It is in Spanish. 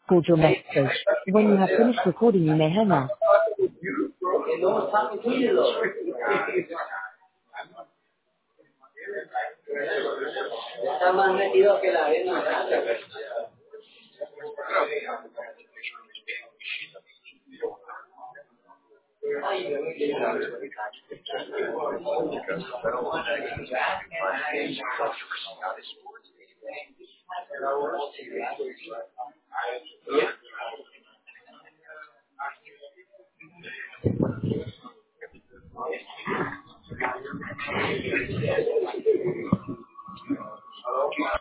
Record your message. When you have finished recording, you may hang up. Está más metido que la arena.